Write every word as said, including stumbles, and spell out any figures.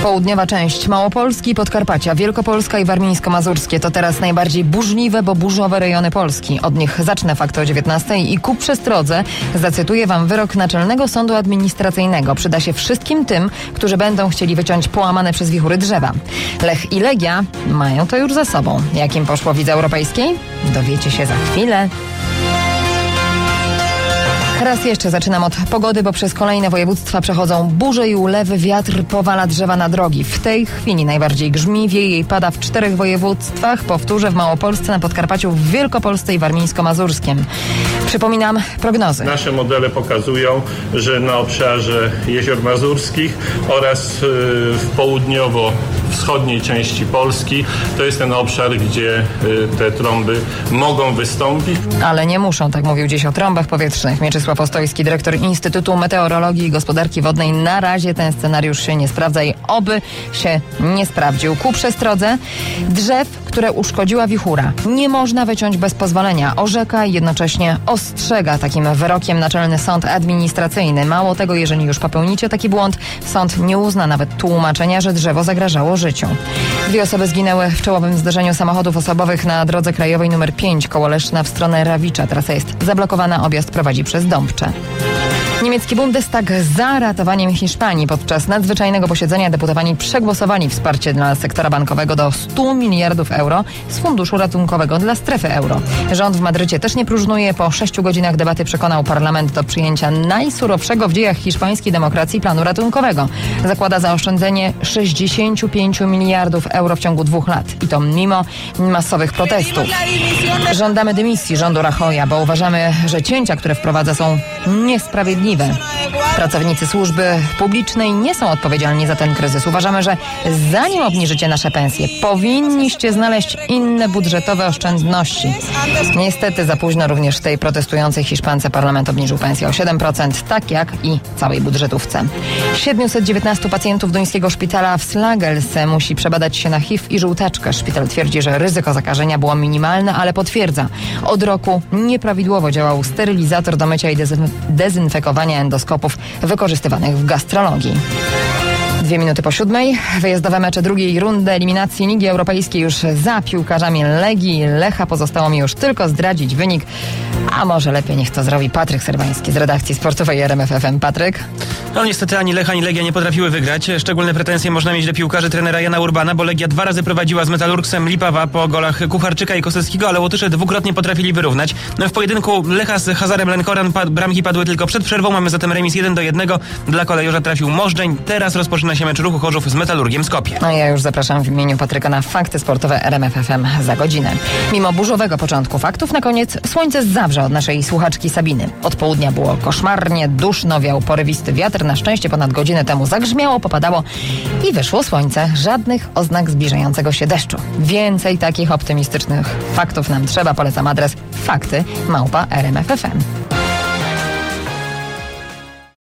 Południowa część Małopolski, Podkarpacia, Wielkopolska i Warmińsko-Mazurskie to teraz najbardziej burzliwe, bo burzowe rejony Polski. Od nich zacznę fakty o dziewiętnastej i ku przestrodze zacytuję wam wyrok Naczelnego Sądu Administracyjnego. Przyda się wszystkim tym, którzy będą chcieli wyciąć połamane przez wichury drzewa. Lech i Legia mają to już za sobą. Jak im poszło w Lidze Europejskiej? Dowiecie się za chwilę. Raz jeszcze zaczynam od pogody, bo przez kolejne województwa przechodzą burze i ulewy, wiatr powala drzewa na drogi. W tej chwili najbardziej grzmi, wieje i pada w czterech województwach. Powtórzę, w Małopolsce, na Podkarpaciu, w Wielkopolsce i Warmińsko-Mazurskim. Przypominam prognozy. Nasze modele pokazują, że na obszarze jezior mazurskich oraz w południowo-wschodniej części Polski to jest ten obszar, gdzie te trąby mogą wystąpić. Ale nie muszą, tak mówił dziś o trąbach powietrznych Mieczysław Ostojski, dyrektor Instytutu Meteorologii i Gospodarki Wodnej. Na razie ten scenariusz się nie sprawdza i oby się nie sprawdził. Ku przestrodze drzew, które uszkodziła wichura, nie można wyciąć bez pozwolenia. Orzeka i jednocześnie ostrzega takim wyrokiem Naczelny Sąd Administracyjny. Mało tego, jeżeli już popełnicie taki błąd, sąd nie uzna nawet tłumaczenia, że drzewo zagrażało życiu. Dwie osoby zginęły w czołowym zderzeniu samochodów osobowych na drodze krajowej numer pięć koło Leszna w stronę Rawicza. Trasa jest zablokowana, objazd prowadzi przez Dąbcze. Niemiecki Bundestag za ratowaniem Hiszpanii. Podczas nadzwyczajnego posiedzenia deputowani przegłosowali wsparcie dla sektora bankowego do stu miliardów euro z funduszu ratunkowego dla strefy euro. Rząd w Madrycie też nie próżnuje. Po sześciu godzinach debaty przekonał parlament do przyjęcia najsurowszego w dziejach hiszpańskiej demokracji planu ratunkowego. Zakłada zaoszczędzenie sześćdziesięciu pięciu miliardów euro w ciągu dwóch lat. I to mimo masowych protestów. Żądamy dymisji rządu Rajoya, bo uważamy, że cięcia, które wprowadza, są niesprawiedliwe. Pracownicy służby publicznej nie są odpowiedzialni za ten kryzys. Uważamy, że zanim obniżycie nasze pensje, powinniście znaleźć inne budżetowe oszczędności. Niestety za późno również tej protestującej Hiszpance parlament obniżył pensję o siedem procent, tak jak i całej budżetówce. siedmiuset dziewiętnastu pacjentów duńskiego szpitala w Slagelse musi przebadać się na H I V i żółtaczkę. Szpital twierdzi, że ryzyko zakażenia było minimalne, ale potwierdza. Od roku nieprawidłowo działał sterylizator do mycia i dezyn- dezynfekowania endoskopów wykorzystywanych w gastrologii. Dwie minuty po siódmej. Wyjazdowe mecze drugiej rundy eliminacji Ligi Europejskiej już za piłkarzami Legii i Lecha. Pozostało mi już tylko zdradzić wynik, a może lepiej niech to zrobi Patryk Serwański z redakcji sportowej R M F F M. Patryk? No niestety ani Lech, ani Legia nie potrafiły wygrać. Szczególne pretensje można mieć do piłkarzy trenera Jana Urbana, bo Legia dwa razy prowadziła z Metalurgsem Lipawa po golach Kucharczyka i Koseckiego, ale Łotysze dwukrotnie potrafili wyrównać. No w pojedynku Lecha z Hazarem Lenkoran pad- bramki padły tylko przed przerwą. Mamy zatem remis jeden do jednego. Dla kolejorza trafił Możdżeń. Teraz rozpoczyna się mecz Ruchu Chorzów z Metalurgiem Skopie. A ja już zapraszam w imieniu Patryka na fakty sportowe R M F F M za godzinę. Mimo burzowego początku faktów, na koniec słońce z Zabrza od naszej słuchaczki Sabiny. Od południa było koszmarnie, duszno, wiał porywisty wiatr. Na szczęście ponad godzinę temu zagrzmiało, popadało i wyszło słońce. Żadnych oznak zbliżającego się deszczu. Więcej takich optymistycznych faktów nam trzeba. Polecam adres fakty małpa R M F F M.